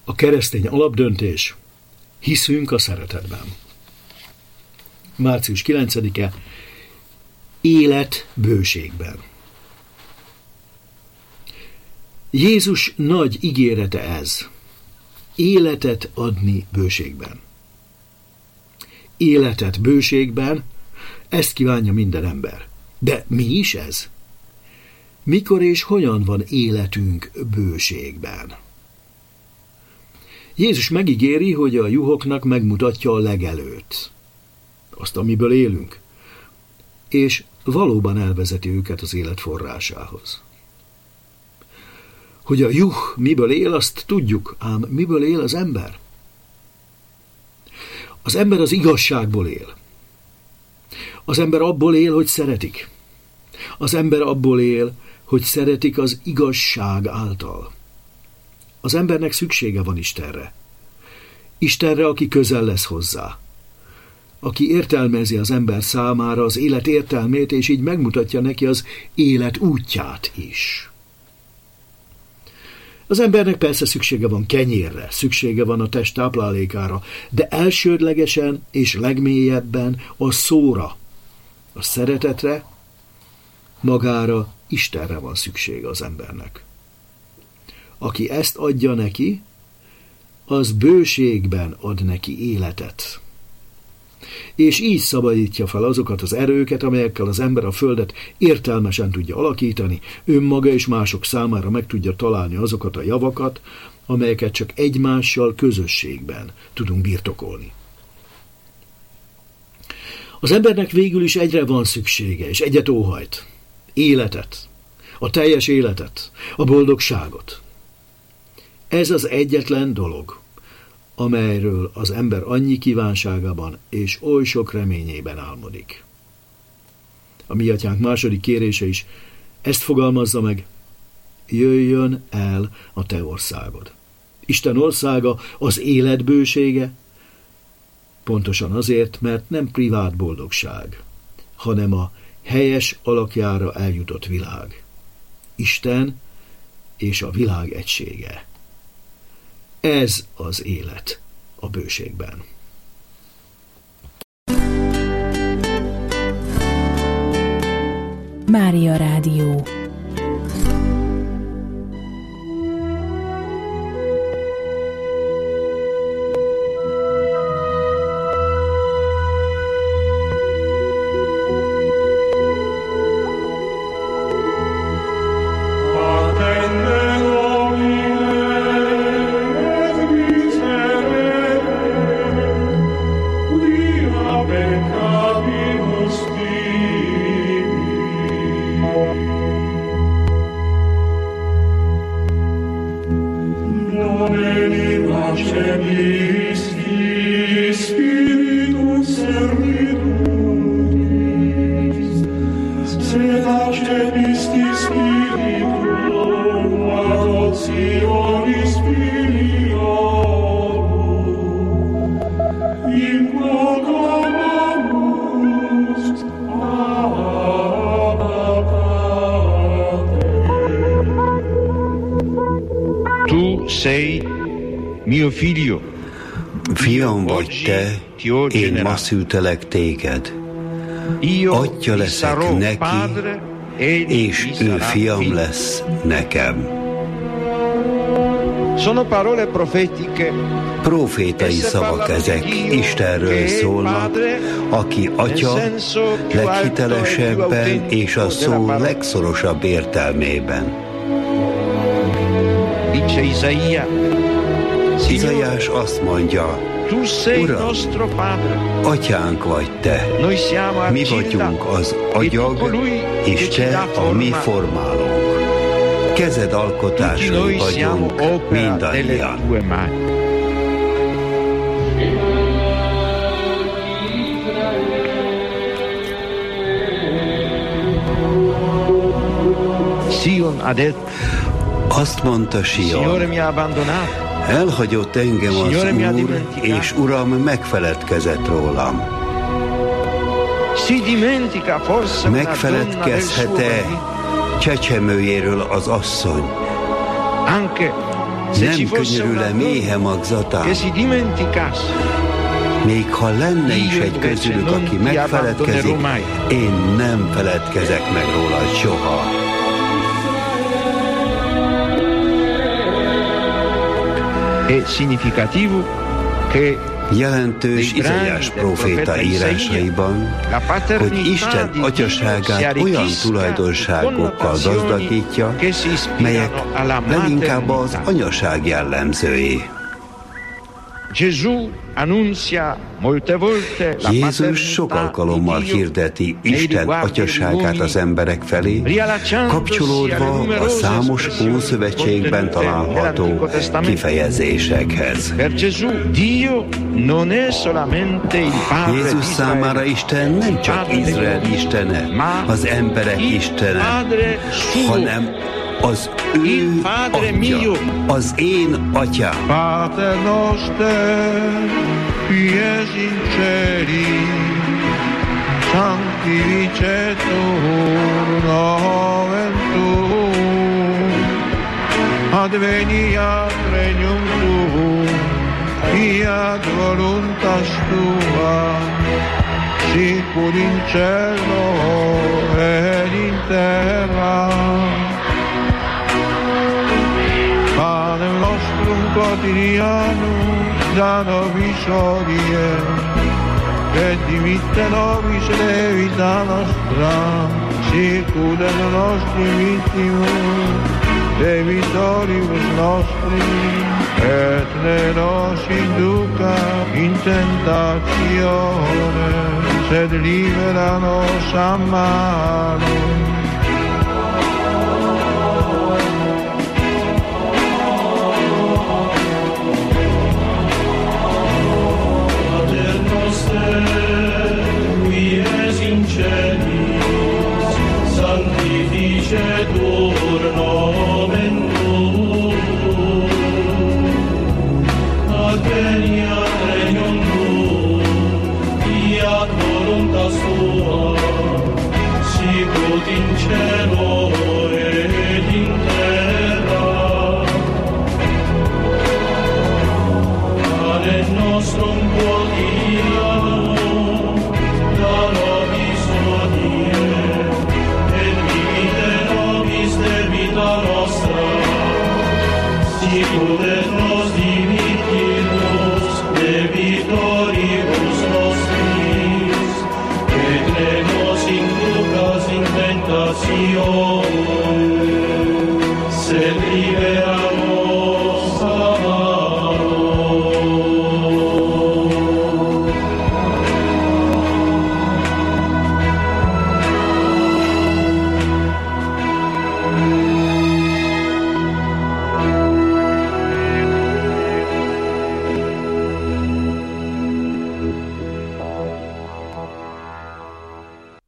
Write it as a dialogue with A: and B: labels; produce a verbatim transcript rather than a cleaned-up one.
A: A keresztény alapdöntés: hiszünk a szeretetben. március kilencedike. Élet bőségben. Jézus nagy ígérete ez: életet adni bőségben. Életet bőségben, ezt kívánja minden ember. De mi is ez? Mikor és hogyan van életünk bőségben? Jézus megígéri, hogy a juhoknak megmutatja a legelőt, azt, amiből élünk, és valóban elvezeti őket az élet forrásához. Hogy a juh miből él, azt tudjuk, ám miből él az ember? Az ember az igazságból él. Az ember abból él, hogy szeretik. Az ember abból él, hogy szeretik az igazság által. Az embernek szüksége van Istenre. Istenre, aki közel lesz hozzá. Aki értelmezi az ember számára az élet értelmét, és így megmutatja neki az élet útját is. Az embernek persze szüksége van kenyérre, szüksége van a test táplálékára, de elsődlegesen és legmélyebben a szóra, a szeretetre, magára, Istenre van szüksége az embernek. Aki ezt adja neki, az bőségben ad neki életet. És így szabadítja fel azokat az erőket, amelyekkel az ember a földet értelmesen tudja alakítani, önmaga és mások számára meg tudja találni azokat a javakat, amelyeket csak egymással közösségben tudunk birtokolni. Az embernek végül is egyre van szüksége, és egyet óhajt: életet, a teljes életet, a boldogságot. Ez az egyetlen dolog, amelyről az ember annyi kívánságában és oly sok reményében álmodik. A mi atyánk második kérése is ezt fogalmazza meg: jöjjön el a te országod. Isten országa az élet bősége, pontosan azért, mert nem privát boldogság, hanem a helyes alakjára eljutott világ. Isten és a világ egysége. Ez az élet a bőségben.
B: Mária Rádió.
C: Fiam vagy te, én ma szültelek téged. Atya leszek neki, és ő fiam lesz nekem. Profétai szavak ezek, Istenről szólnak, aki Atya leghitelesebben és a szó legszorosabb értelmében. Izaiás azt mondja: Uram, atyánk vagy te, mi vagyunk az agyag, és te a mi formálónk. Kezed alkotásai vagyunk mindannyian. Azt mondta Sion: elhagyott engem az Úr, és Uram megfeledkezett rólam. Megfeledkezhet-e csecsemőjéről az asszony, Nem könyörül-e méhe magzatán? Még ha lenne is egy közülük, aki megfeledkezik, én nem feledkezek meg rólad soha. Jelentős Izaiás próféta írásaiban, hogy Isten atyaságát olyan tulajdonságokkal gazdagítja, melyek leginkább az anyaság jellemzői. Jézus sok alkalommal hirdeti Isten atyaságát az emberek felé, kapcsolódva a számos Ószövetségben található kifejezésekhez. Jézus számára Isten nem csak Izrael istene, az emberek istene, hanem az ő atya, az én atyám.
B: Pater noster, qui es in celi, sanctificetur nomen tuum, adveniat regnum tuum, fiat voluntas tua, sicur in cielo et in terra. Panem nostrum quotidianum da nobis hodie, et dimitte nobis debita nostra, sicut et nostri vittimus debitoribus nostri, et ne nos induca in tentatione, sed libera nos a malo. Qui es in celis, sanctificetur nomen tuum, adveniat regnum tuum, fiat voluntas tua, sicut in cielo et in terra. Panem nostrum quotidianum da nobis hodie, et dimitte nobis debita nostra, sicut et nos dimittimus debitoribus nostris, et ne nos inducas in tentationem,